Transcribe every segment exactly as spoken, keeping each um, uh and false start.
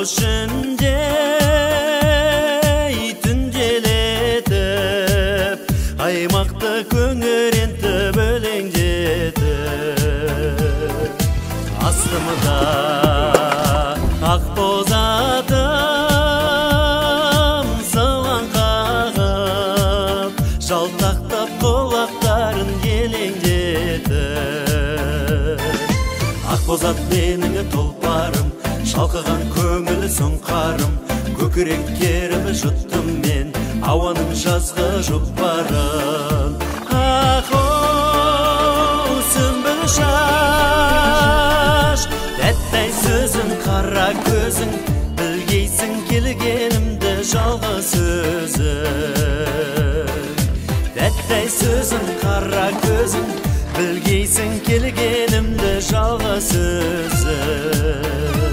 ішінде түнделетіп, аймақты көңірентіп өлеңдетіп, астымда ақ боз атым сылаң қағып, жалтақтап құлақтарын елеңдетіп. Ақ боз ат менің тұлпарым, шалқыған көңілі сұңқарым, көкірек керіп жұттым мен ауаның жазғы жұпарын. Ақ-оу сүмбіл шаш, тәттай сөзің, қара көзің, білгейсің келгенімді жалғыз өзің. Тәттай сөзің, қара көзің, білгейсің келгенімді жалғыз өзің.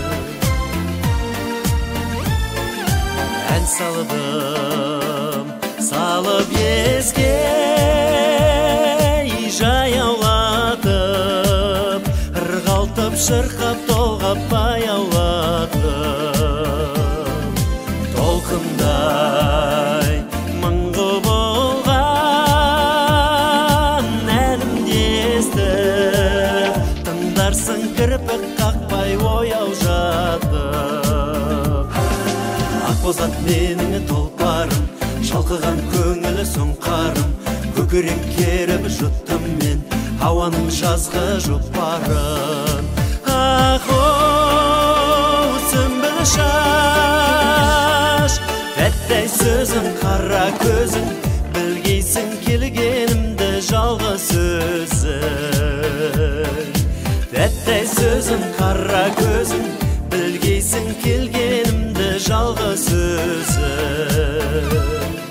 Ән салдым, салып еске, жаяулатып, ырғалтып, шырқап, толғап, баяулатып. Толқындай мұңғы болған әнімді естіп, тыңдарсың кірпік қақпай ояу жатып. Ақ боз ат менің тұлпарым, шалқыған көңілі сұңқарым, көкірек керіп жұттым мен ауаның жазғы жұпарын. Ақ-оу сүмбіл шаш, тәттай сөзің, қара көзің, білгейсің келгенімді жалғыз өзің. Тәттай сөзің, қара көзің, білгейсің келгенімді жалғыз өзің.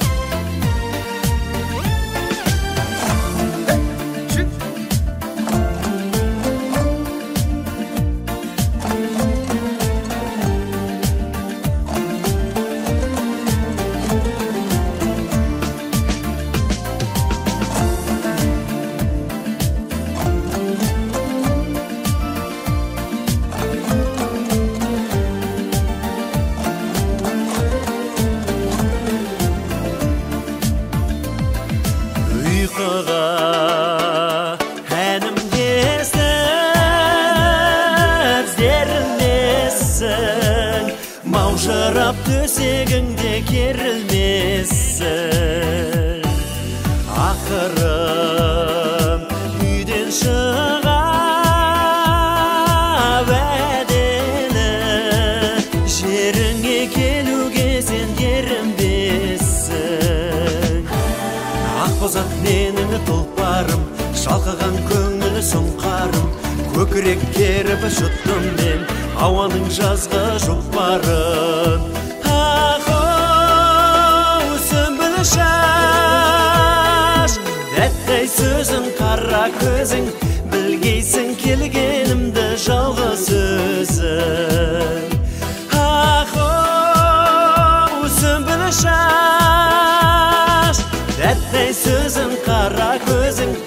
Ұйқыға әнім естіп, зерілмесін, маужырап төсегіңде керілмесін. Ақырын үйден шыға уәделі, жеріңе келуге сен ерінбесін. Ақ боз ат менің тұлпарым, шалқыған көңілі сұңқарым, көкірек керіп жұттым мен ауаның жазғы жұпарын. Ақ-оу сүмбіл шаш, тәттай сөзің, қара көзің, білгейсің келгенімді жалғыз өзің. Ақ-оу сүмбіл шаш, тәттай сөзің, қара көзің,